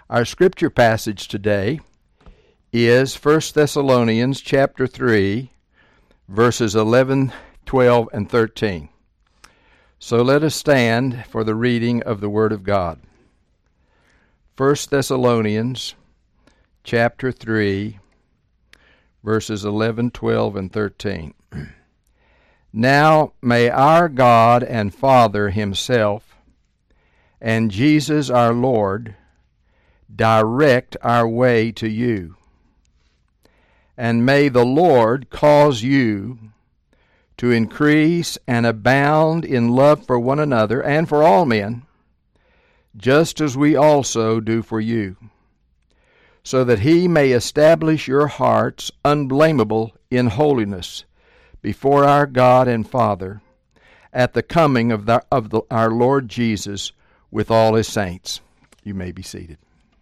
Our scripture passage today is 1 Thessalonians chapter 3, verses 11, 12, and 13. So let us stand for the reading of the Word of God. 1 Thessalonians chapter 3, verses 11, 12, and 13. Now may our God and Father himself and Jesus our Lord direct our way to you. And may the Lord cause you to increase and abound in love for one another and for all men, just as we also do for you, so that he may establish your hearts unblameable in holiness before our God and Father at the coming of our Lord Jesus with all his saints. You may be seated.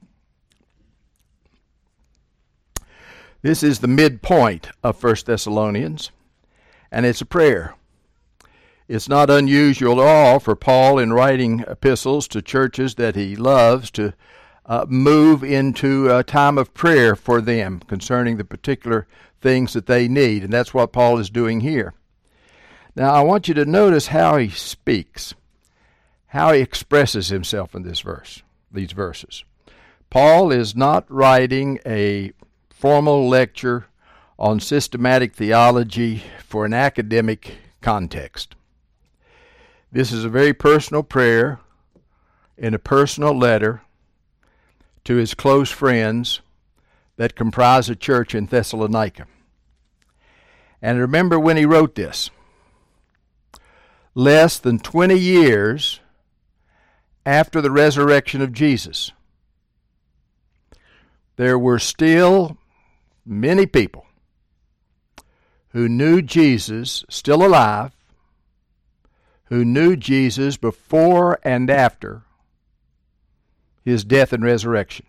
This is the midpoint of 1 Thessalonians, and it's a prayer. It's not unusual at all for Paul, in writing epistles to churches that he loves, to move into a time of prayer for them concerning the particular things that they need, and that's what Paul is doing here. Now, I want you to notice how he speaks, how he expresses himself in these verses. Paul is not writing a formal lecture on systematic theology for an academic context. This is a very personal prayer in a personal letter to his close friends that comprise a church in Thessalonica. And remember when he wrote this, less than 20 years after the resurrection of Jesus, there were still many people who knew Jesus still alive, who knew Jesus before and after his death and resurrection.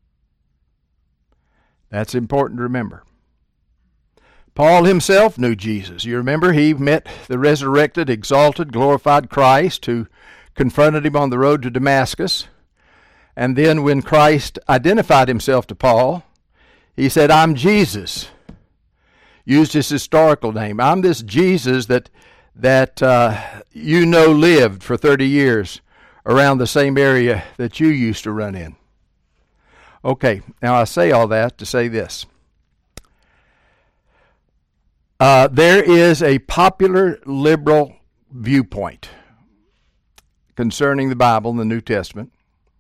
That's important to remember. Paul himself knew Jesus. You remember he met the resurrected, exalted, glorified Christ who confronted him on the road to Damascus. And then when Christ identified himself to Paul, he said, "I'm Jesus." Used his historical name. I'm this Jesus that lived for 30 years around the same area that you used to run in. Okay, now I say all that to say this. There is a popular liberal viewpoint concerning the Bible and the New Testament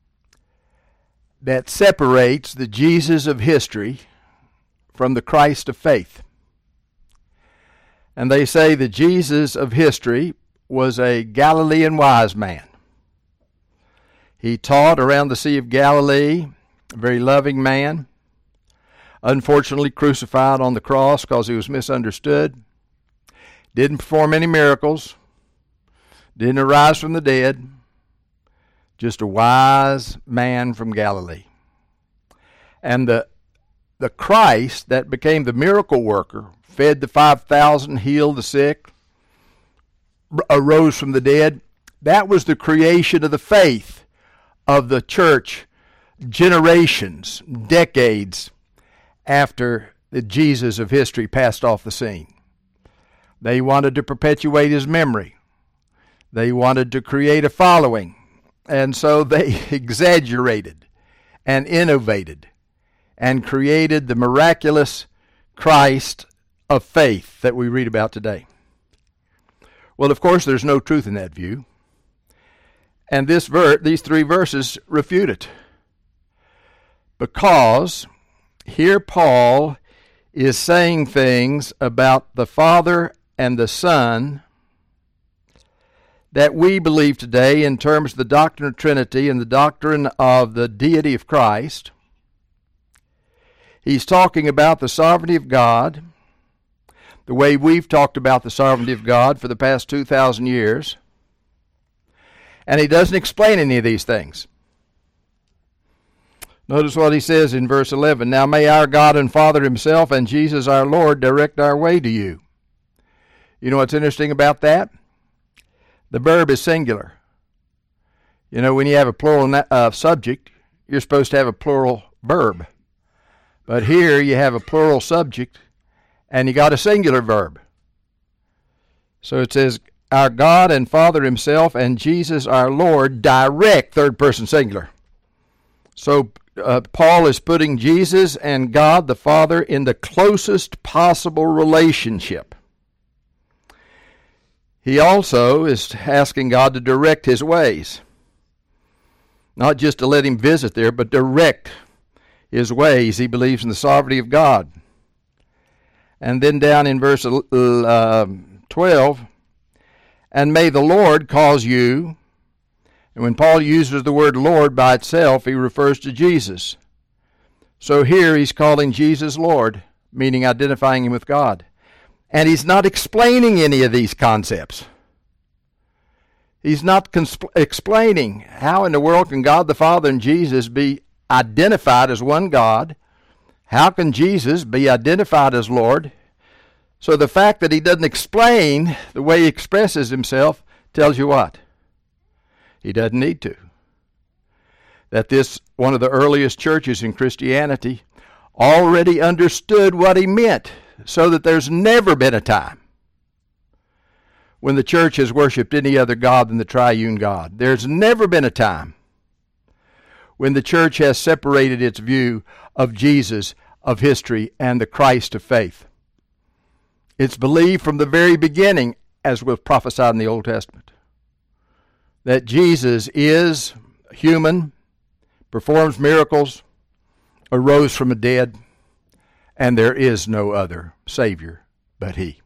that separates the Jesus of history from the Christ of faith. And they say the Jesus of history was a Galilean wise man. He taught around the Sea of Galilee, a very loving man, unfortunately crucified on the cross because he was misunderstood, didn't perform any miracles, didn't arise from the dead, just a wise man from Galilee. And the Christ that became the miracle worker, fed the 5,000, healed the sick, arose from the dead, that was the creation of the faith of the church generations, decades after the Jesus of history passed off the scene. They wanted to perpetuate his memory. They wanted to create a following. And so they exaggerated and innovated and created the miraculous Christ of faith that we read about today. Well, of course, there's no truth in that view. And these three verses refute it. Because here Paul is saying things about the Father and the Son that we believe today in terms of the doctrine of Trinity and the doctrine of the deity of Christ. He's talking about the sovereignty of God, the way we've talked about the sovereignty of God for the past 2,000 years. And he doesn't explain any of these things. Notice what he says in verse 11. Now may our God and Father himself and Jesus our Lord direct our way to you. You know what's interesting about that? The verb is singular. You know, when you have a plural subject, you're supposed to have a plural verb. But here you have a plural subject, and you got a singular verb. So it says, our God and Father himself and Jesus our Lord, direct third person singular. So Paul is putting Jesus and God the Father in the closest possible relationship. He also is asking God to direct his ways. Not just to let him visit there, but direct his ways. He believes in the sovereignty of God. And then down in verse 12, and may the Lord cause you, and when Paul uses the word Lord by itself, he refers to Jesus. So here he's calling Jesus Lord, meaning identifying him with God. And he's not explaining any of these concepts. He's not explaining how in the world can God the Father and Jesus be identified as one God. How can Jesus be identified as Lord? So the fact that he doesn't explain the way he expresses himself tells you what? He doesn't need to. That this, one of the earliest churches in Christianity, already understood what he meant, so that there's never been a time when the church has worshipped any other God than the triune God. There's never been a time when the church has separated its view of Jesus, of history, and the Christ of faith. It's believed from the very beginning, as was prophesied in the Old Testament, that Jesus is human, performs miracles, arose from the dead, and there is no other Savior but he.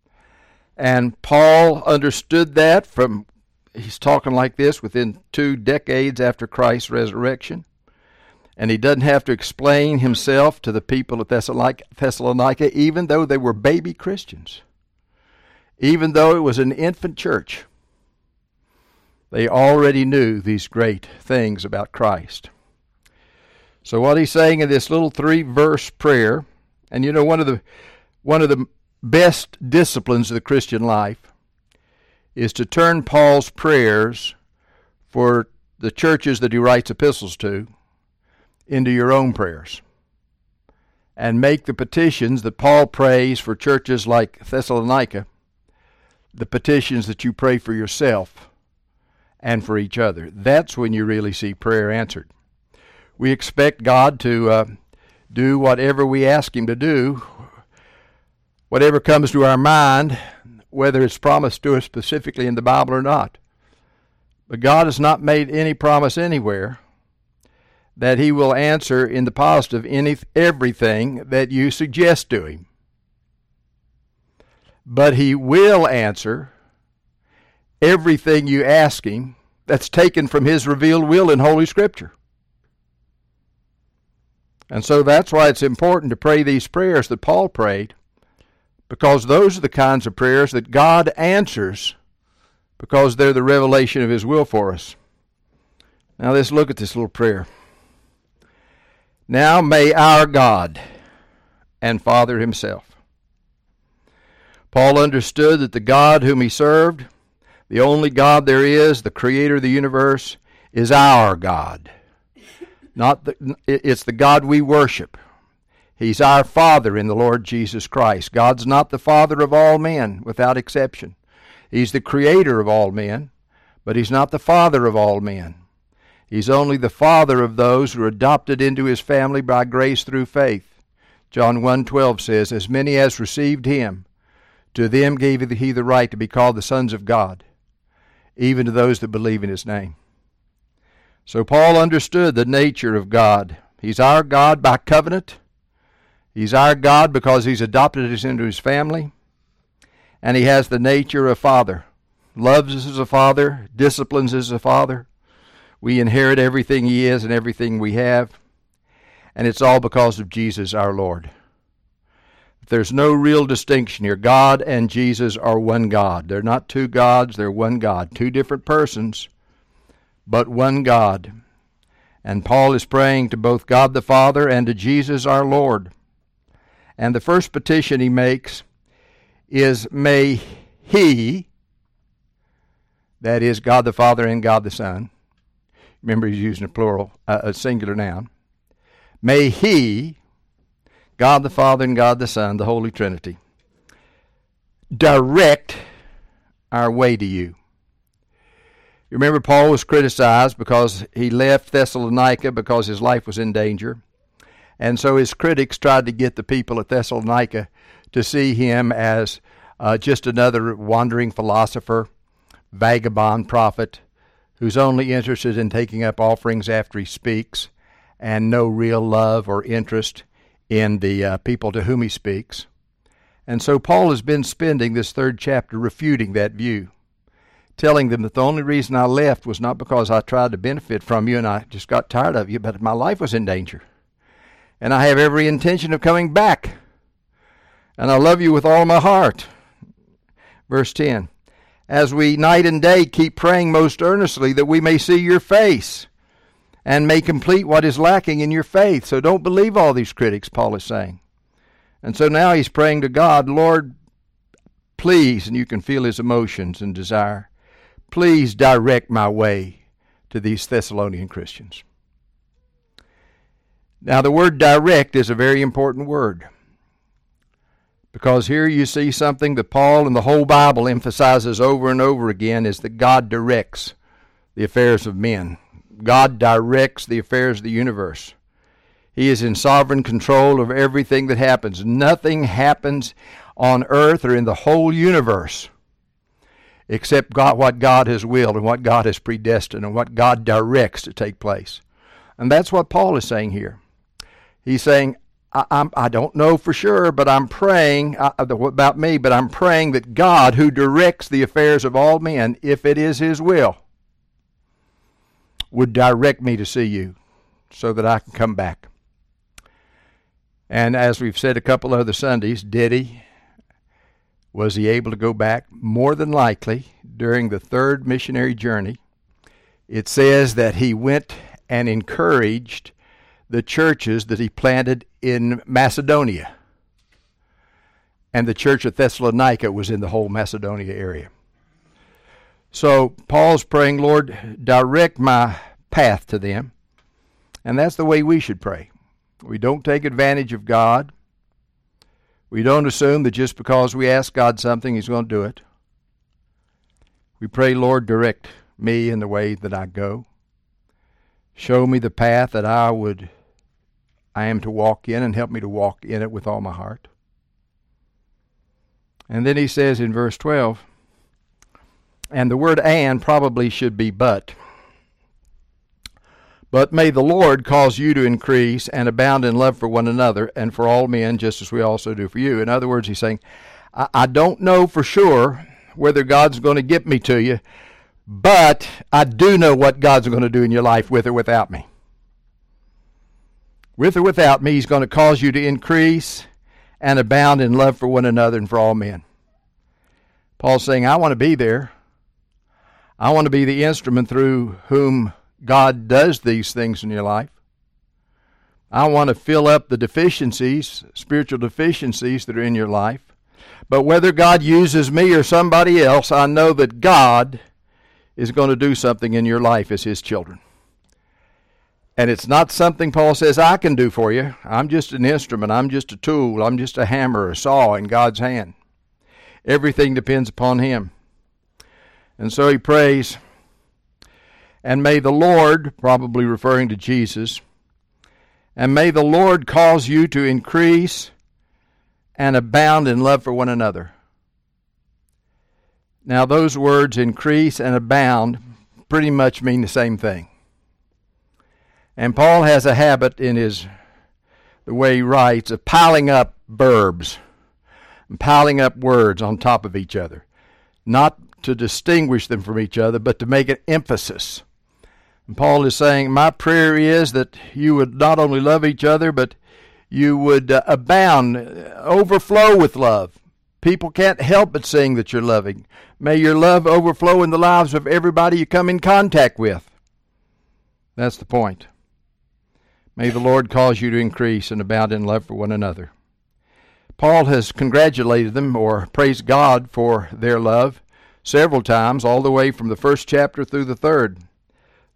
And Paul understood that he's talking like this within 2 decades after Christ's resurrection. And he doesn't have to explain himself to the people at Thessalonica, even though they were baby Christians. Even though it was an infant church. They already knew these great things about Christ. So what he's saying in this little 3-verse prayer, and you know one of the best disciplines of the Christian life is to turn Paul's prayers for the churches that he writes epistles to into your own prayers. And make the petitions that Paul prays for churches like Thessalonica the petitions that you pray for yourself and for each other. That's when you really see prayer answered. We expect God to do whatever we ask him to do, whatever comes to our mind, whether it's promised to us specifically in the Bible or not. But God has not made any promise anywhere that he will answer in the positive everything that you suggest to him. But he will answer everything you ask him that's taken from his revealed will in Holy Scripture. And so that's why it's important to pray these prayers that Paul prayed, because those are the kinds of prayers that God answers because they're the revelation of his will for us. Now let's look at this little prayer. Now may our God and Father himself. Paul understood that the God whom he served, the only God there is, the creator of the universe, is our God. It's the God we worship. He's our Father in the Lord Jesus Christ. God's not the Father of all men, without exception. He's the Creator of all men, but he's not the Father of all men. He's only the Father of those who are adopted into his family by grace through faith. John 1:12 says, as many as received him, to them gave he the right to be called the sons of God, even to those that believe in his name. So Paul understood the nature of God. He's our God by covenant. He's our God because he's adopted us into his family. And he has the nature of Father. Loves us as a Father, disciplines us as a Father. We inherit everything he is and everything we have. And it's all because of Jesus our Lord. There's no real distinction here. God and Jesus are one God. They're not two gods, they're one God. Two different persons, but one God. And Paul is praying to both God the Father and to Jesus our Lord. And the first petition he makes is, may he, that is God the Father and God the Son, Remember, he's using a plural, a singular noun. May he, God the Father and God the Son, the Holy Trinity, direct our way to you. You remember Paul was criticized because he left Thessalonica because his life was in danger. And so his critics tried to get the people at Thessalonica to see him as just another wandering philosopher, vagabond prophet, who's only interested in taking up offerings after he speaks, and no real love or interest in the people to whom he speaks. And so Paul has been spending this third chapter refuting that view, telling them that the only reason I left was not because I tried to benefit from you and I just got tired of you, but my life was in danger. And I have every intention of coming back. And I love you with all my heart. Verse 10, as we night and day keep praying most earnestly that we may see your face and may complete what is lacking in your faith. So don't believe all these critics, Paul is saying. And so now he's praying to God, Lord, please, and you can feel his emotions and desire, please direct my way to these Thessalonian Christians. Now the word direct is a very important word, because here you see something that Paul and the whole Bible emphasizes over and over again, is that God directs the affairs of men. God directs the affairs of the universe. He is in sovereign control of everything that happens. Nothing happens on earth or in the whole universe except what God has willed and what God has predestined and what God directs to take place. And that's what Paul is saying here. He's saying, I don't know for sure, but I'm praying about me, but I'm praying that God, who directs the affairs of all men, if it is his will, would direct me to see you so that I can come back. And as we've said a couple other Sundays, did he? Was he able to go back? More than likely, during the third missionary journey, it says that he went and encouraged the churches that he planted in Macedonia. And the church at Thessalonica was in the whole Macedonia area. So Paul's praying, Lord, direct my path to them. And that's the way we should pray. We don't take advantage of God. We don't assume that just because we ask God something, he's going to do it. We pray, Lord, direct me in the way that I go. Show me the path that I am to walk in, and help me to walk in it with all my heart. And then he says in verse 12, and the word and probably should be but may the Lord cause you to increase and abound in love for one another and for all men, just as we also do for you. In other words, he's saying, I don't know for sure whether God's going to get me to you, but I do know what God's going to do in your life with or without me. With or without me, he's going to cause you to increase and abound in love for one another and for all men. Paul's saying, I want to be there. I want to be the instrument through whom God does these things in your life. I want to fill up the deficiencies, spiritual deficiencies that are in your life. But whether God uses me or somebody else, I know that God is going to do something in your life as his children. And it's not something Paul says I can do for you. I'm just an instrument. I'm just a tool. I'm just a hammer, a saw in God's hand. Everything depends upon him. And so he prays, and may the Lord, probably referring to Jesus, and may the Lord cause you to increase and abound in love for one another. Now those words, increase and abound, pretty much mean the same thing. And Paul has a habit in the way he writes of piling up verbs and piling up words on top of each other, not to distinguish them from each other, but to make an emphasis. And Paul is saying, my prayer is that you would not only love each other, but you would abound, overflow with love. People can't help but seeing that you're loving. May your love overflow in the lives of everybody you come in contact with. That's the point. May the Lord cause you to increase and abound in love for one another. Paul has congratulated them or praised God for their love several times, all the way from the first chapter through the third.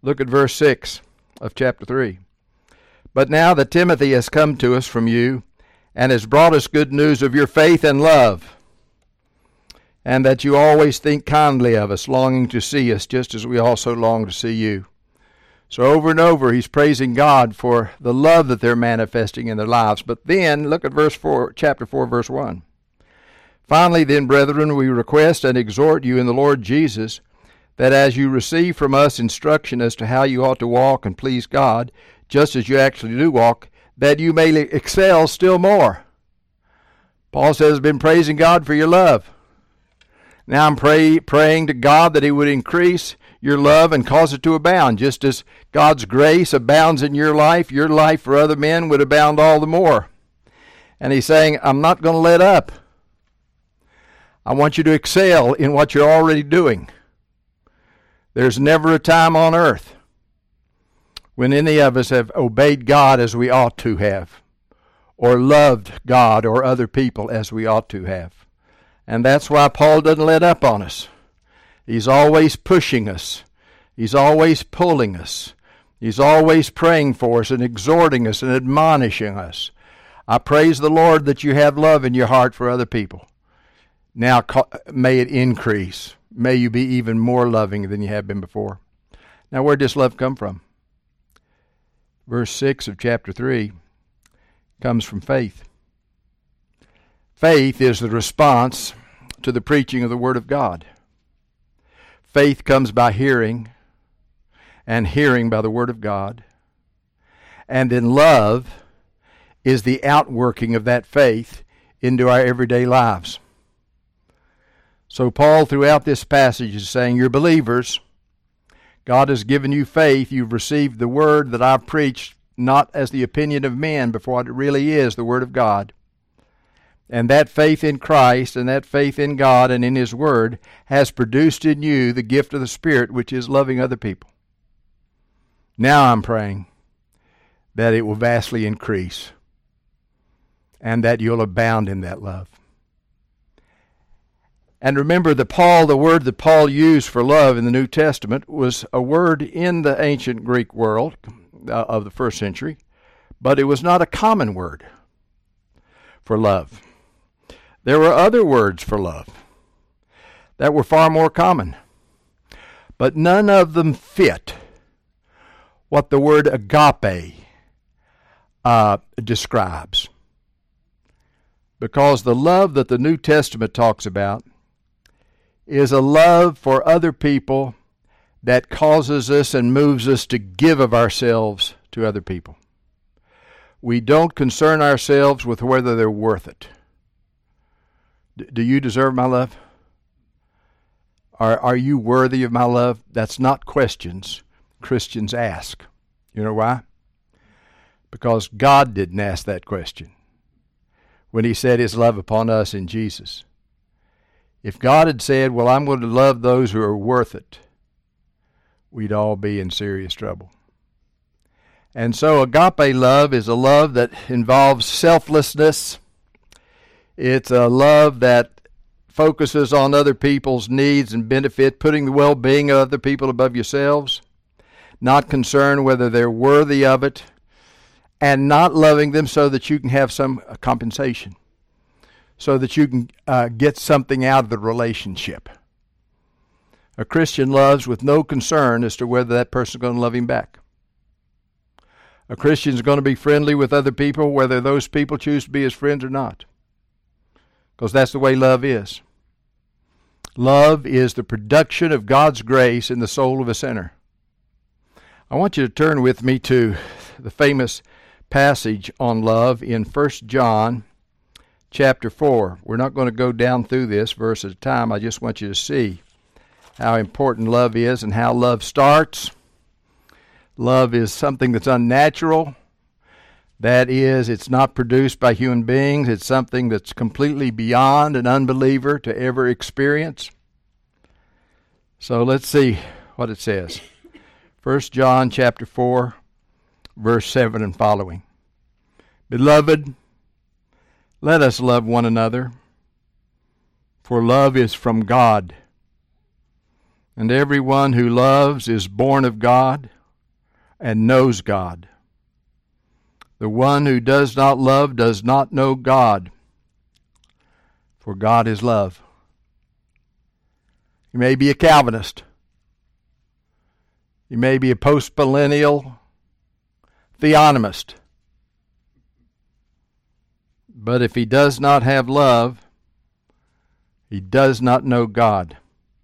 Look at verse 6 of chapter 3. But now that Timothy has come to us from you and has brought us good news of your faith and love, and that you always think kindly of us, longing to see us just as we also long to see you. So over and over he's praising God for the love that they're manifesting in their lives. But then look at chapter 4, verse 1. Finally then, brethren, we request and exhort you in the Lord Jesus, that as you receive from us instruction as to how you ought to walk and please God, just as you actually do walk, that you may excel still more. Paul says, I've been praising God for your love. Now I'm praying to God that he would increase your love and cause it to abound. Just as God's grace abounds in your life for other men would abound all the more. And he's saying, I'm not going to let up. I want you to excel in what you're already doing. There's never a time on earth when any of us have obeyed God as we ought to have, or loved God or other people as we ought to have. And that's why Paul doesn't let up on us. He's always pushing us. He's always pulling us. He's always praying for us and exhorting us and admonishing us. I praise the Lord that you have love in your heart for other people. Now may it increase. May you be even more loving than you have been before. Now where does love come from? Verse 6 of chapter 3 comes from faith. Faith is the response to the preaching of the Word of God. Faith comes by hearing, and hearing by the Word of God. And then love is the outworking of that faith into our everyday lives. So Paul, throughout this passage, is saying, you're believers. God has given you faith. You've received the Word that I've preached, not as the opinion of men, but for what it really is, the Word of God. And that faith in Christ and that faith in God and in His Word has produced in you the gift of the Spirit, which is loving other people. Now I'm praying that it will vastly increase and that you'll abound in that love. And remember that the word that Paul used for love in the New Testament was a word in the ancient Greek world of the first century, but it was not a common word for love. There were other words for love that were far more common, but none of them fit what the word agape describes. Because the love that the New Testament talks about is a love for other people that causes us and moves us to give of ourselves to other people. We don't concern ourselves with whether they're worth it. Do you deserve my love? Are you worthy of my love? That's not questions Christians ask. You know why? Because God didn't ask that question when He set His love upon us in Jesus. If God had said, well, I'm going to love those who are worth it, we'd all be in serious trouble. And so agape love is a love that involves selflessness. It's a love that focuses on other people's needs and benefit, putting the well-being of other people above yourselves, not concerned whether they're worthy of it, and not loving them so that you can have some compensation, so that you can get something out of the relationship. A Christian loves with no concern as to whether that person is going to love him back. A Christian is going to be friendly with other people, whether those people choose to be his friends or not. Because that's the way love is. Love is the production of God's grace in the soul of a sinner. I want you to turn with me to the famous passage on love in 1 John chapter 4. We're not going to go down through this verse at a time. I just want you to see how important love is and how love starts. Love is something that's unnatural. That is, it's not produced by human beings. It's something that's completely beyond an unbeliever to ever experience. So let's see what it says. 1 John chapter 4, verse 7 and following. Beloved, let us love one another, for love is from God. And everyone who loves is born of God and knows God. The one who does not love does not know God, for God is love. You may be a Calvinist. You may be a post-millennial theonomist. But if he does not have love, he does not know God.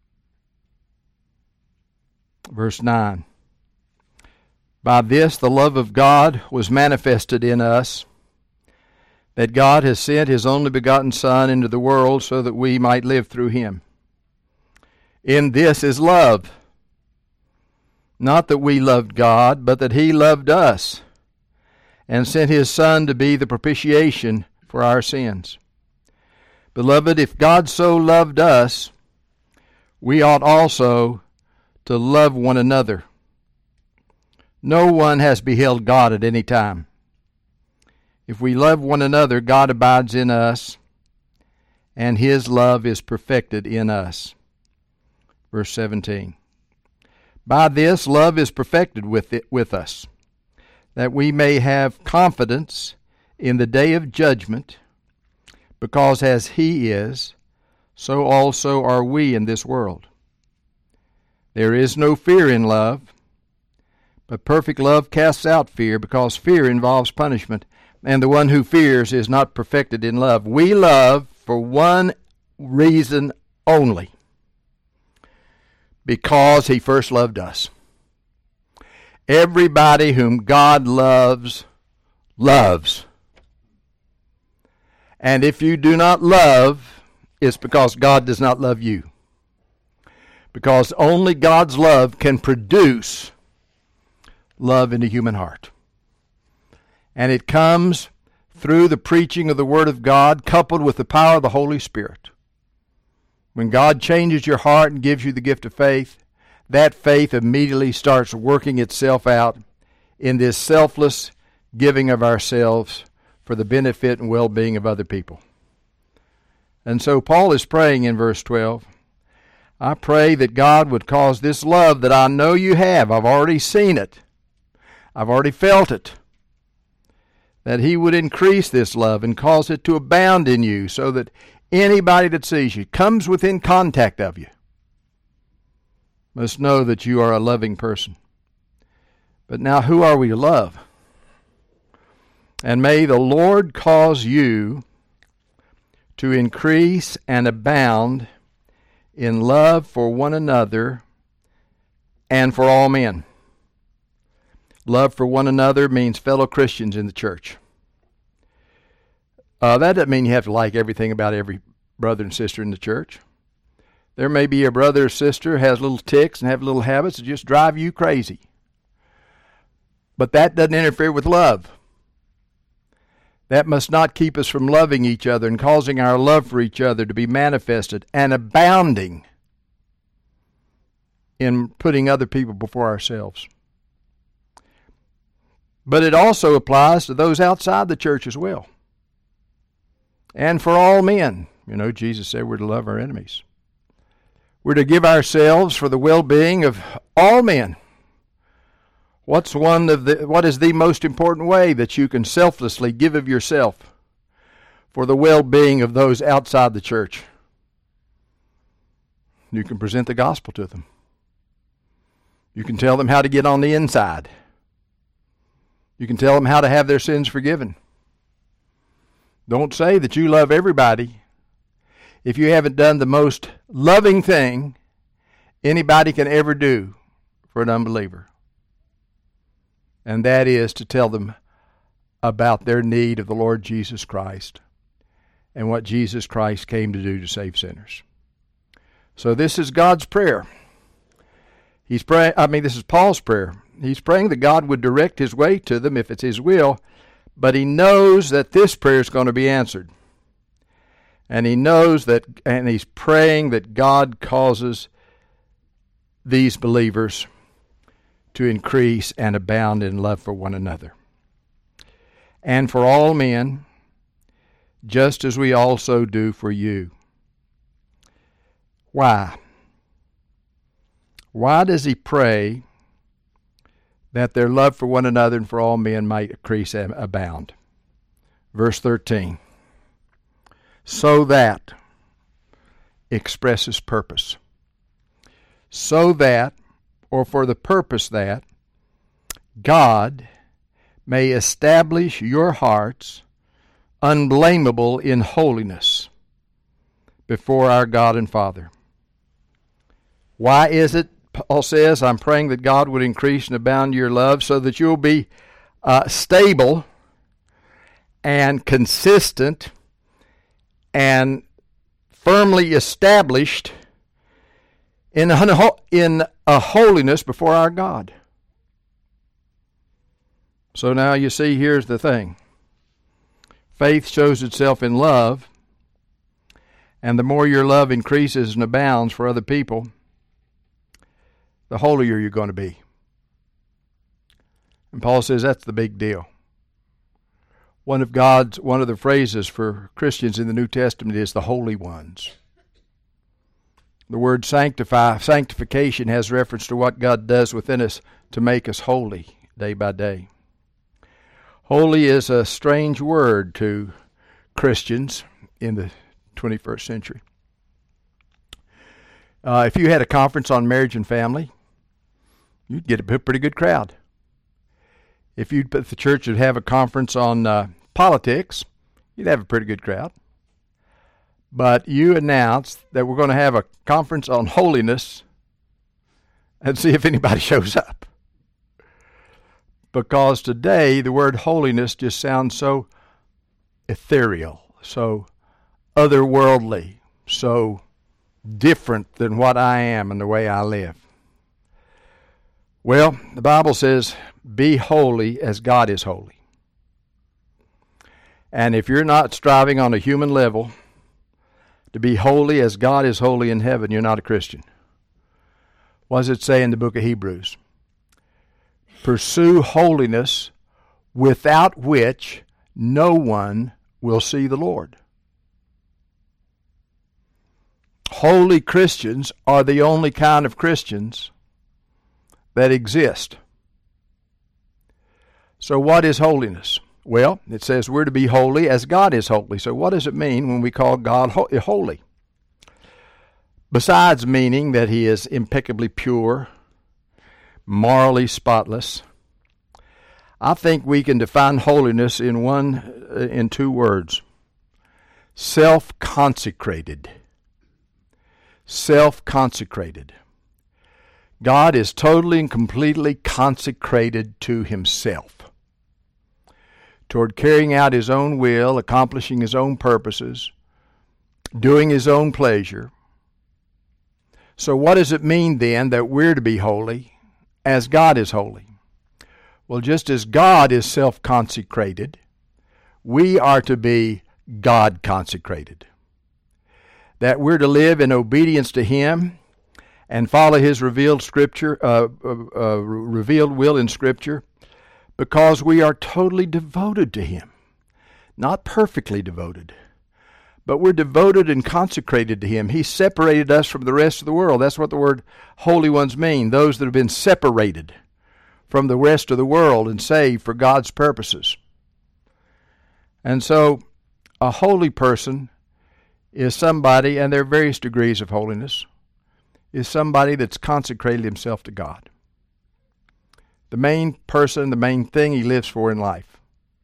Verse 9. By this the love of God was manifested in us, that God has sent his only begotten Son into the world so that we might live through him. In this is love. Not that we loved God, but that he loved us, and sent his Son to be the propitiation for our sins. Beloved, if God so loved us, we ought also to love one another. No one has beheld God at any time. If we love one another, God abides in us, and his love is perfected in us. Verse 17. By this love is perfected with us, that we may have confidence in the day of judgment, because as he is, so also are we in this world. There is no fear in love, but perfect love casts out fear, because fear involves punishment, and the one who fears is not perfected in love. We love for one reason only: because he first loved us. Everybody whom God loves, loves. And if you do not love, it's because God does not love you. Because only God's love can produce love in the human heart. And it comes through the preaching of the Word of God, coupled with the power of the Holy Spirit. When God changes your heart and gives you the gift of faith, that faith immediately starts working itself out in this selfless giving of ourselves for the benefit and well-being of other people. And so Paul is praying in verse 12, I pray that God would cause this love that I know you have, I've already seen it, I've already felt it, that he would increase this love and cause it to abound in you, so that anybody that sees you, comes within contact of you, must know that you are a loving person. But now, who are we to love? And may the Lord cause you to increase and abound in love for one another and for all men. Love for one another means fellow Christians in the church. That doesn't mean you have to like everything about every brother and sister in the church. There may be a brother or sister who has little tics and have little habits that just drive you crazy. But that doesn't interfere with love. That must not keep us from loving each other and causing our love for each other to be manifested and abounding in putting other people before ourselves. But it also applies to those outside the church as well. And for all men. You know, Jesus said we're to love our enemies. We're to give ourselves for the well-being of all men. What is the most important way that you can selflessly give of yourself for the well-being of those outside the church? You can present the gospel to them. You can tell them how to get on the inside. You can tell them how to have their sins forgiven. Don't say that you love everybody if you haven't done the most loving thing anybody can ever do for an unbeliever. And that is to tell them about their need of the Lord Jesus Christ and what Jesus Christ came to do to save sinners. So this is God's prayer. This is Paul's prayer. He's praying that God would direct his way to them if it's his will, but he knows that this prayer is going to be answered. And he knows that, and he's praying that God causes these believers to increase and abound in love for one another. And for all men, just as we also do for you. Why? Why does he pray that their love for one another and for all men might increase and abound. Verse 13. So that expresses purpose. So that, or for the purpose that, God may establish your hearts unblameable in holiness before our God and Father. Why is it, Paul says, I'm praying that God would increase and abound your love so that you'll be stable and consistent and firmly established in a holiness before our God. So now you see, here's the thing. Faith shows itself in love, and the more your love increases and abounds for other people, the holier you're going to be. And Paul says that's the big deal. One of the phrases for Christians in the New Testament is the holy ones. The word sanctification has reference to what God does within us to make us holy day by day. Holy is a strange word to Christians in the 21st century. If you had a conference on marriage and family, you'd get a pretty good crowd. If the church would have a conference on politics, you'd have a pretty good crowd. But you announce that we're going to have a conference on holiness and see if anybody shows up. Because today the word holiness just sounds so ethereal, so otherworldly, so different than what I am and the way I live. Well, the Bible says, be holy as God is holy. And if you're not striving on a human level to be holy as God is holy in heaven, you're not a Christian. What does it say in the book of Hebrews? Pursue holiness, without which no one will see the Lord. Holy Christians are the only kind of Christians that exist. So what is holiness? Well, it says we're to be holy as God is holy. So what does it mean when we call God holy? Besides meaning that He is impeccably pure, morally spotless, I think we can define holiness in two words. Self-consecrated. Self-consecrated. God is totally and completely consecrated to Himself, toward carrying out His own will, accomplishing His own purposes, doing His own pleasure. So what does it mean then that we're to be holy as God is holy? Well, just as God is self-consecrated, we are to be God-consecrated. That we're to live in obedience to Him and follow His revealed revealed will in Scripture, because we are totally devoted to Him. Not perfectly devoted, but we're devoted and consecrated to Him. He separated us from the rest of the world. That's what the word holy ones mean, those that have been separated from the rest of the world and saved for God's purposes. And so a holy person is somebody, and there are various degrees of holiness, is somebody that's consecrated himself to God. The main person, the main thing he lives for in life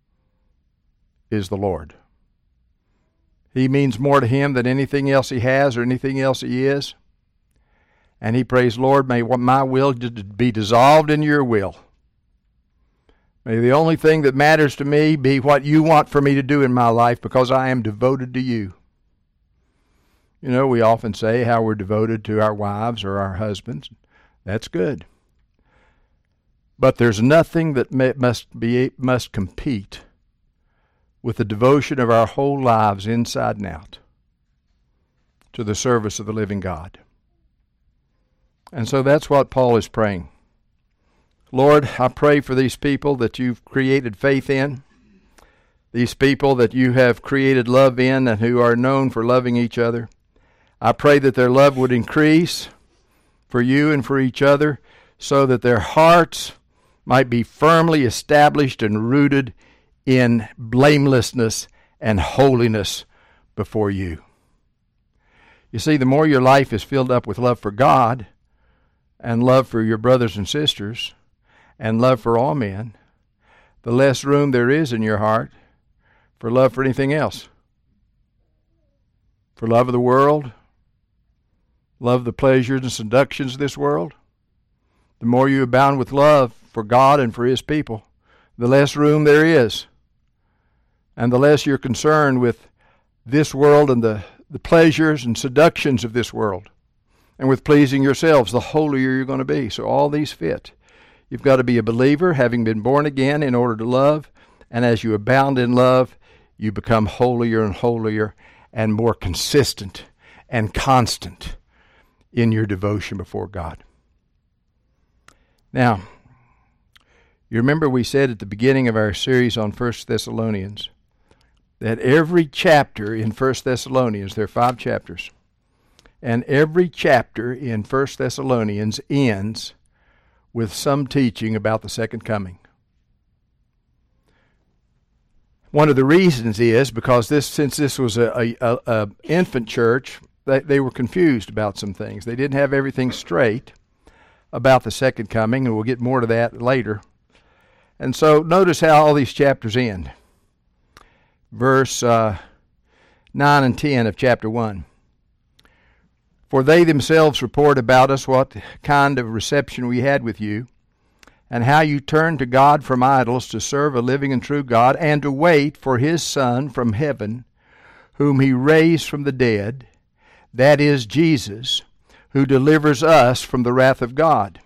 is the Lord. He means more to him than anything else he has or anything else he is. And he prays, Lord, may my will be dissolved in your will. May the only thing that matters to me be what you want for me to do in my life, because I am devoted to you. You know, we often say how we're devoted to our wives or our husbands. That's good. But there's nothing that must compete with the devotion of our whole lives inside and out to the service of the living God. And so that's what Paul is praying. Lord, I pray for these people that you've created faith in, these people that you have created love in and who are known for loving each other. I pray that their love would increase for you and for each other, so that their hearts might be firmly established and rooted in blamelessness and holiness before you. You see, the more your life is filled up with love for God and love for your brothers and sisters and love for all men, the less room there is in your heart for love for anything else. For love of the world, love of the pleasures and seductions of this world. The more you abound with love for God and for His people, the less room there is. And the less you're concerned with this world and the pleasures and seductions of this world. And with pleasing yourselves, the holier you're going to be. So all these fit. You've got to be a believer, having been born again, in order to love. And as you abound in love, you become holier and holier and more consistent and constant in your devotion before God. Now, you remember we said at the beginning of our series on 1 Thessalonians that every chapter in 1 Thessalonians, there are 5 chapters, and every chapter in 1 Thessalonians ends with some teaching about the second coming. One of the reasons is because since this was a infant church, they were confused about some things. They didn't have everything straight about the second coming, and we'll get more to that later. And so notice how all these chapters end. Verse 9 and 10 of chapter 1. For they themselves report about us what kind of reception we had with you, and how you turned to God from idols to serve a living and true God, and to wait for His Son from heaven, whom He raised from the dead, that is Jesus, who delivers us from the wrath of God.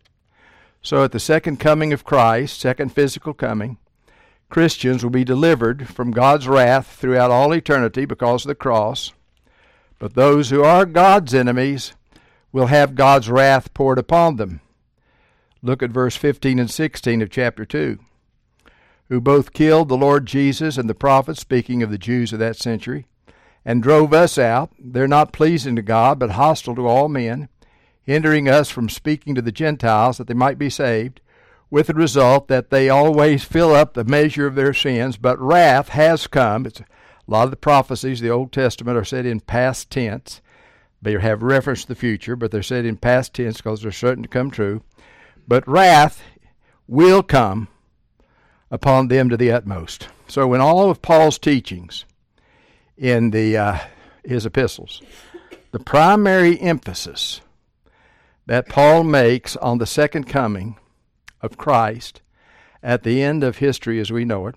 So at the second coming of Christ, second physical coming, Christians will be delivered from God's wrath throughout all eternity because of the cross. But those who are God's enemies will have God's wrath poured upon them. Look at verse 15 and 16 of chapter 2. Who both killed the Lord Jesus and the prophets, speaking of the Jews of that century, and drove us out. They're not pleasing to God, but hostile to all men, hindering us from speaking to the Gentiles that they might be saved, with the result that they always fill up the measure of their sins. But wrath has come. A lot of the prophecies of the Old Testament are said in past tense. They have reference to the future, but they're said in past tense because they're certain to come true. But wrath will come upon them to the utmost. So in all of Paul's teachings in his epistles, the primary emphasis that Paul makes on the second coming of Christ at the end of history as we know it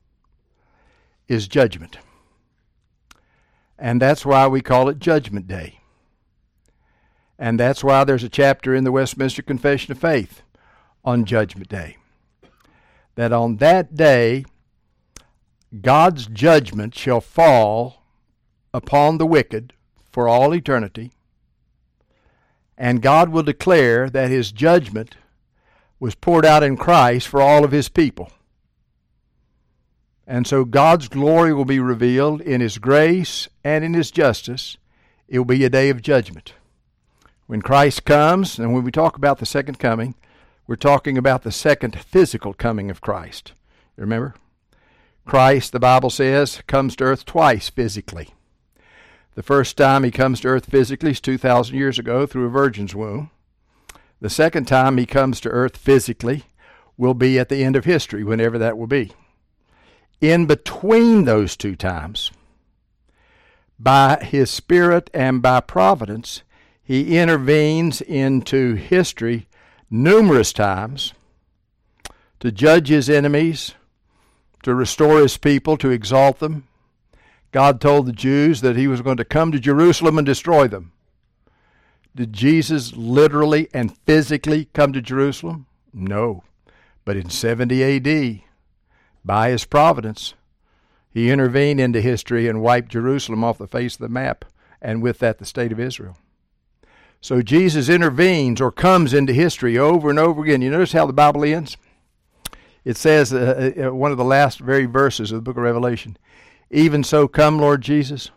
is judgment. And that's why we call it Judgment Day. And that's why there's a chapter in the Westminster Confession of Faith on Judgment Day. That on that day, God's judgment shall fall upon the wicked for all eternity, and God will declare that His judgment was poured out in Christ for all of His people. And so God's glory will be revealed in His grace and in His justice. It will be a day of judgment. When Christ comes, and when we talk about the second coming, we're talking about the second physical coming of Christ. Remember? Christ, the Bible says, comes to earth twice physically. The first time He comes to earth physically is 2,000 years ago through a virgin's womb. The second time He comes to earth physically will be at the end of history, whenever that will be. In between those two times, by His Spirit and by providence, He intervenes into history numerous times to judge His enemies, to restore His people, to exalt them. God told the Jews that He was going to come to Jerusalem and destroy them. Did Jesus literally and physically come to Jerusalem? No. But in 70 A.D., by His providence, He intervened into history and wiped Jerusalem off the face of the map, and with that the state of Israel. So Jesus intervenes or comes into history over and over again. You notice how the Bible ends? It says, one of the last very verses of the book of Revelation, even so come, Lord Jesus.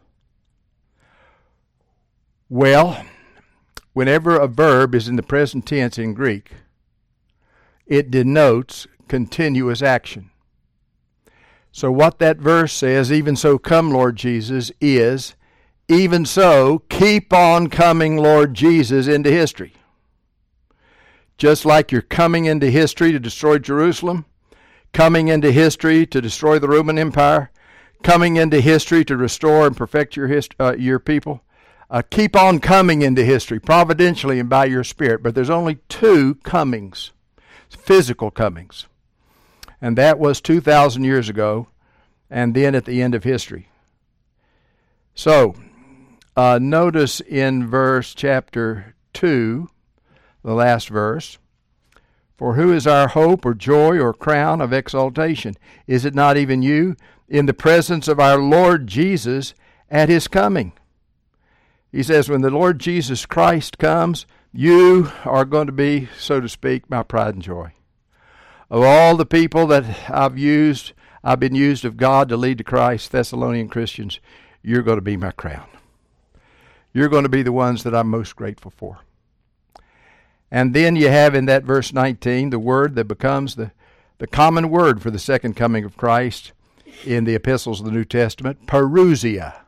Well, whenever a verb is in the present tense in Greek, It denotes continuous action. So what that verse says, even so come, Lord Jesus, is, even so, keep on coming, Lord Jesus, into history. Just like you're coming into history to destroy Jerusalem, coming into history to destroy the Roman Empire, coming into history to restore and perfect your people. Keep on coming into history, providentially and by your Spirit. But there's only two comings, physical comings. And that was 2,000 years ago, and then at the end of history. So, notice in verse chapter 2, the last verse, for who is our hope or joy or crown of exaltation? Is it not even you in the presence of our Lord Jesus at his coming? He says, when the Lord Jesus Christ comes, you are going to be, so to speak, my pride and joy. Of all the people that I've been used of God to lead to Christ, Thessalonian Christians, you're going to be my crown. You're going to be the ones that I'm most grateful for. And then you have in that verse 19 the word that becomes the common word for the second coming of Christ in the epistles of the New Testament, parousia.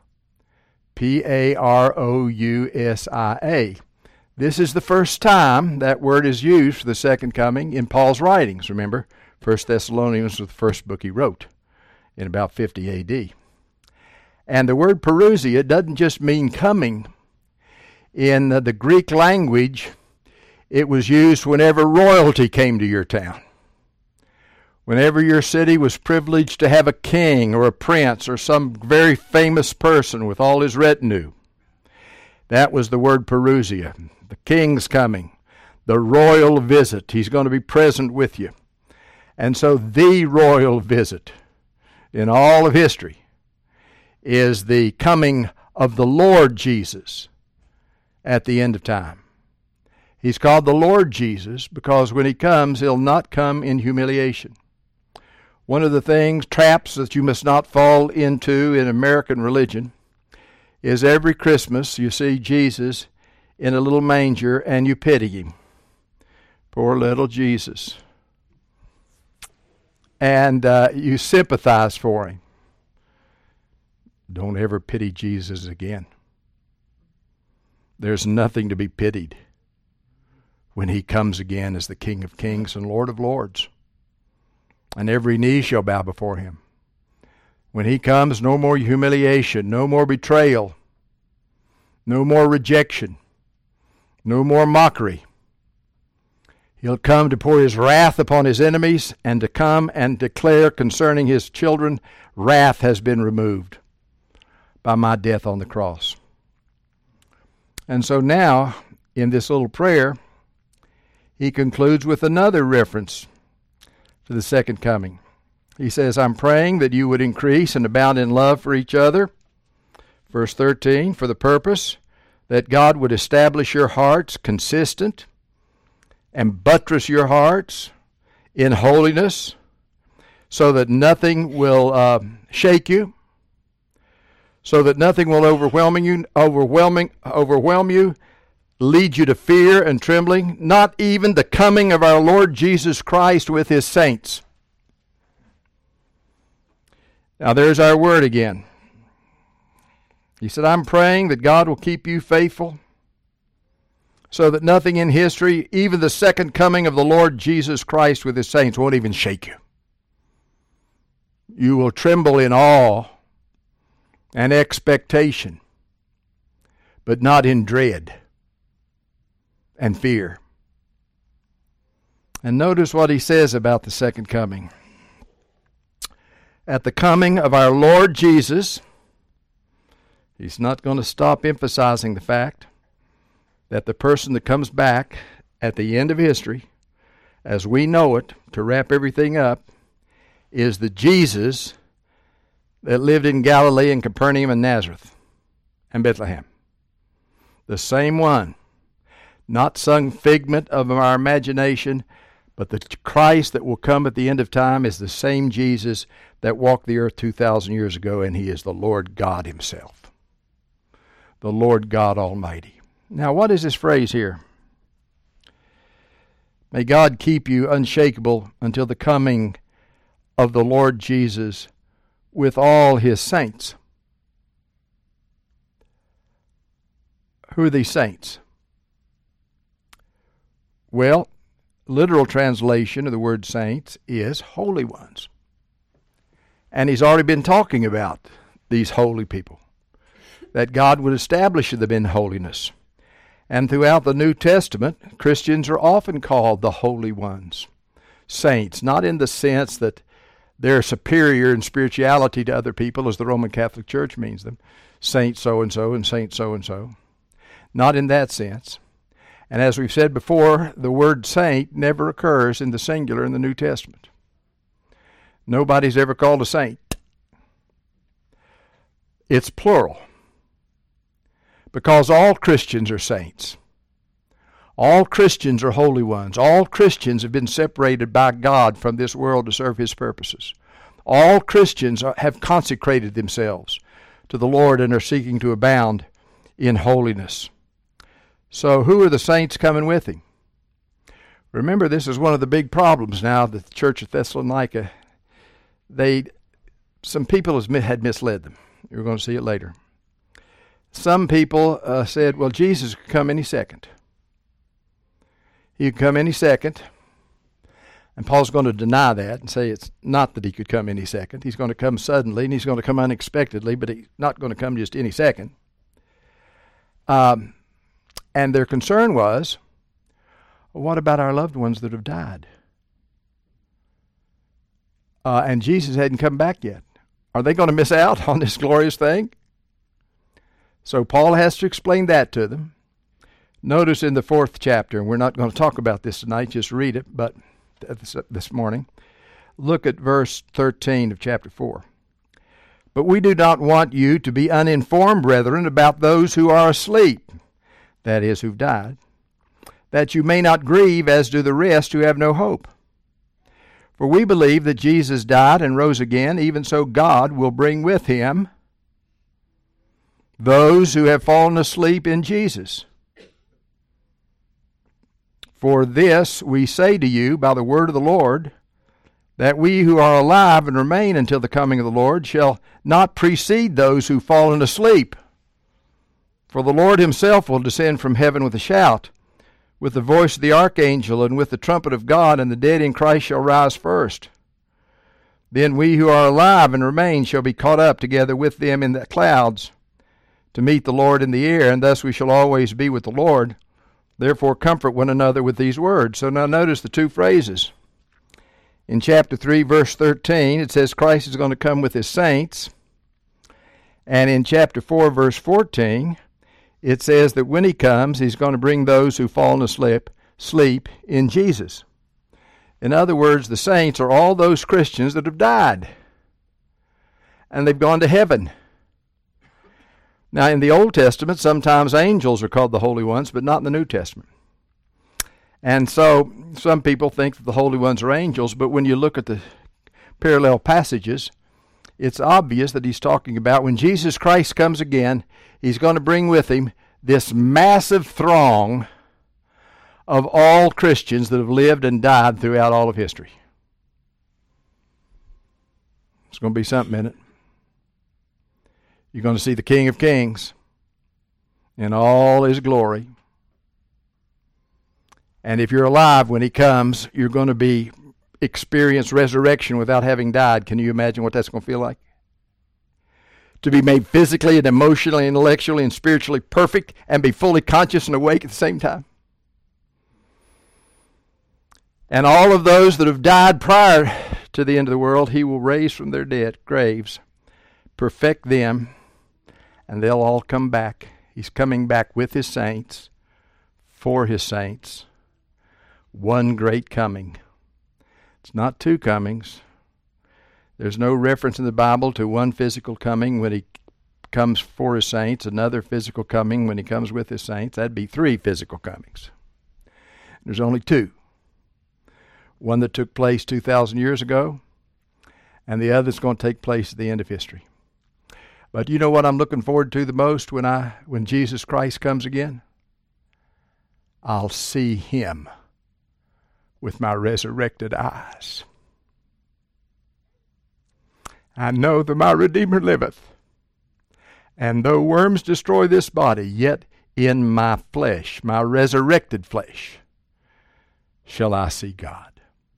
P-A-R-O-U-S-I-A. This is the first time that word is used for the second coming in Paul's writings. Remember, 1 Thessalonians was the first book he wrote in about 50 A.D. And the word parousia doesn't just mean coming. In the Greek language, it was used whenever royalty came to your town. Whenever your city was privileged to have a king or a prince or some very famous person with all his retinue. That was the word parousia. The king's coming. The royal visit. He's going to be present with you. And so the royal visit in all of history is the coming of the Lord Jesus at the end of time. He's called the Lord Jesus because when he comes, he'll not come in humiliation. One of the traps that you must not fall into in American religion is every Christmas you see Jesus in a little manger and you pity him. Poor little Jesus. And you sympathize for him. Don't ever pity Jesus again. There's nothing to be pitied when he comes again as the King of Kings and Lord of Lords. And every knee shall bow before him. When he comes, no more humiliation, no more betrayal, no more rejection, no more mockery. He'll come to pour his wrath upon his enemies and to come and declare concerning his children, wrath has been removed by my death on the cross. And so now, in this little prayer, he concludes with another reference to the second coming. He says, I'm praying that you would increase and abound in love for each other. Verse 13, for the purpose that God would establish your hearts consistent and buttress your hearts in holiness so that nothing will shake you, so that nothing will overwhelm you, lead you to fear and trembling, not even the coming of our Lord Jesus Christ with his saints. Now there's our word again. He said, I'm praying that God will keep you faithful so that nothing in history, even the second coming of the Lord Jesus Christ with his saints, won't even shake you. You will tremble in awe and expectation, but not in dread and fear. And notice what he says about the second coming. At the coming of our Lord Jesus, he's not going to stop emphasizing the fact that the person that comes back at the end of history, as we know it, to wrap everything up, is the Jesus that lived in Galilee and Capernaum and Nazareth and Bethlehem. The same one. Not some figment of our imagination, but the Christ that will come at the end of time is the same Jesus that walked the earth 2,000 years ago, and he is the Lord God himself. The Lord God Almighty. Now, what is this phrase here? May God keep you unshakable until the coming of the Lord Jesus with all his saints. Who are these saints? Well, literal translation of the word saints is holy ones. And he's already been talking about these holy people, that God would establish them in holiness. And throughout the New Testament, Christians are often called the holy ones, saints, not in the sense that they're superior in spirituality to other people, as the Roman Catholic Church means them, Saint so-and-so and Saint so-and-so. Not in that sense. And as we've said before, the word saint never occurs in the singular in the New Testament. Nobody's ever called a saint. It's plural. Because all Christians are saints. All Christians are holy ones. All Christians have been separated by God from this world to serve his purposes. All Christians have consecrated themselves to the Lord and are seeking to abound in holiness. So who are the saints coming with him? Remember, this is one of the big problems now that the church of Thessalonica, some people had misled them. You're going to see it later. Some people said, well, Jesus could come any second. He could come any second. And Paul's going to deny that and say it's not that he could come any second. He's going to come suddenly and he's going to come unexpectedly, but he's not going to come just any second. And their concern was, well, what about our loved ones that have died? And Jesus hadn't come back yet. Are they going to miss out on this glorious thing? So Paul has to explain that to them. Notice in the 4th chapter, and we're not going to talk about this tonight, just read it, but this morning. Look at verse 13 of chapter 4. But we do not want you to be uninformed, brethren, about those who are asleep, that is, who've died, that you may not grieve as do the rest who have no hope. For we believe that Jesus died and rose again, even so God will bring with him those who have fallen asleep in Jesus. For this we say to you by the word of the Lord, that we who are alive and remain until the coming of the Lord shall not precede those who've fallen asleep. For the Lord himself will descend from heaven with a shout, with the voice of the archangel, and with the trumpet of God, and the dead in Christ shall rise first. Then we who are alive and remain shall be caught up together with them in the clouds to meet the Lord in the air, and thus we shall always be with the Lord. Therefore comfort one another with these words. So now notice the two phrases. In chapter 3, verse 13, it says Christ is going to come with his saints. And in chapter 4, verse 14, it says that when he comes, he's going to bring those who've fallen asleep in Jesus. In other words, the saints are all those Christians that have died. And they've gone to heaven. Now, in the Old Testament, sometimes angels are called the holy ones, but not in the New Testament. And so some people think that the holy ones are angels, but when you look at the parallel passages, it's obvious that he's talking about when Jesus Christ comes again, he's going to bring with him this massive throng of all Christians that have lived and died throughout all of history. It's going to be something in it. You're going to see the King of Kings in all his glory. And if you're alive when he comes, you're going to experience resurrection without having died. Can you imagine what that's going to feel like? To be made physically and emotionally, intellectually, and spiritually perfect and be fully conscious and awake at the same time. And all of those that have died prior to the end of the world, he will raise from their dead graves, perfect them, and they'll all come back. He's coming back with his saints, for his saints. One great coming. It's not two comings. There's no reference in the Bible to one physical coming when he comes for his saints, another physical coming when he comes with his saints. That'd be three physical comings. There's only two. One that took place 2,000 years ago, and the other is going to take place at the end of history. But you know what I'm looking forward to the most when Jesus Christ comes again? I'll see him with my resurrected eyes. I know that my Redeemer liveth, and though worms destroy this body, yet in my flesh, my resurrected flesh, shall I see God.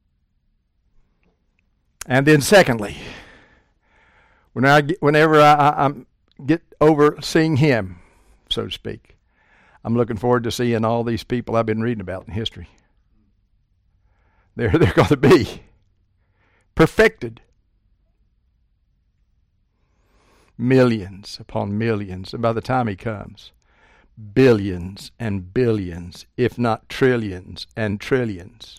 And then secondly, whenever I get over seeing Him, so to speak, I'm looking forward to seeing all these people I've been reading about in history. They're going to be perfected. Millions upon millions, and by the time He comes, billions and billions, if not trillions and trillions,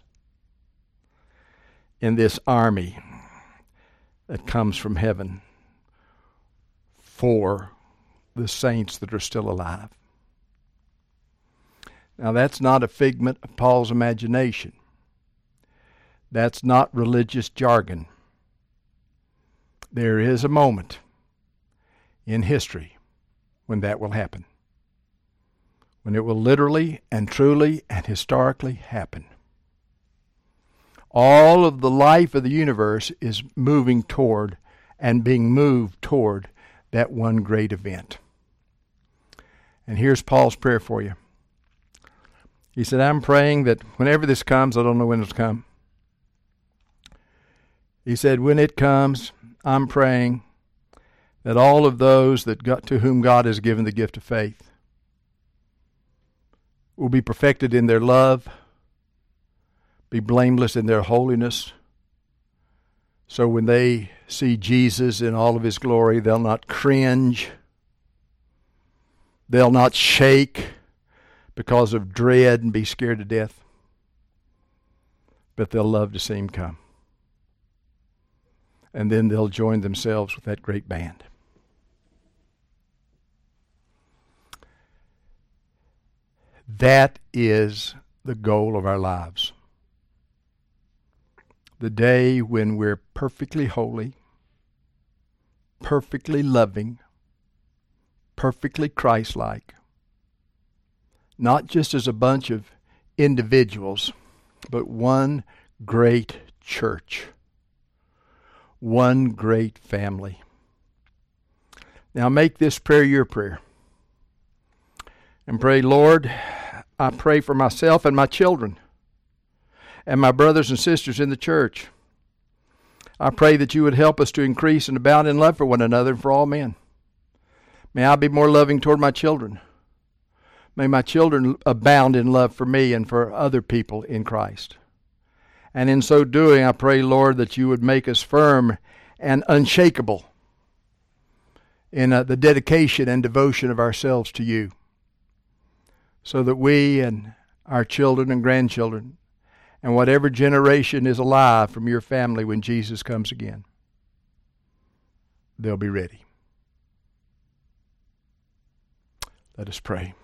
in this army that comes from heaven for the saints that are still alive. Now, that's not a figment of Paul's imagination. That's not religious jargon. There is a moment in history when that will happen, when it will literally and truly and historically happen. All of the life of the universe is moving toward and being moved toward that one great event. And here's Paul's prayer for you. He said, I'm praying that whenever this comes, I don't know when it'll come. He said, when it comes, I'm praying that all of those to whom God has given the gift of faith will be perfected in their love, be blameless in their holiness, so when they see Jesus in all of His glory, they'll not cringe, they'll not shake because of dread and be scared to death, but they'll love to see Him come. And then they'll join themselves with that great band. That is the goal of our lives. The day when we're perfectly holy, perfectly loving, perfectly Christ-like, not just as a bunch of individuals, but one great church, one great family. Now make this prayer your prayer. And pray, Lord, I pray for myself and my children and my brothers and sisters in the church. I pray that you would help us to increase and abound in love for one another and for all men. May I be more loving toward my children. May my children abound in love for me and for other people in Christ. And in so doing, I pray, Lord, that you would make us firm and unshakable in the dedication and devotion of ourselves to you, so that we and our children and grandchildren and whatever generation is alive from your family when Jesus comes again, they'll be ready. Let us pray.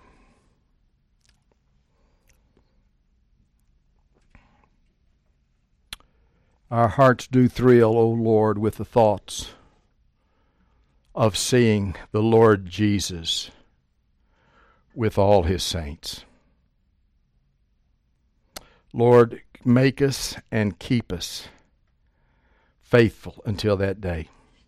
Our hearts do thrill, O Lord, with the thoughts of seeing the Lord Jesus with all His saints. Lord, make us and keep us faithful until that day.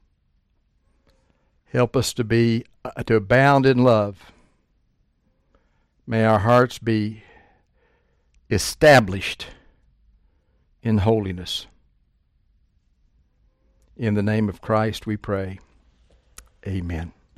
Help us to abound in love. May our hearts be established in holiness. In the name of Christ we pray. Amen.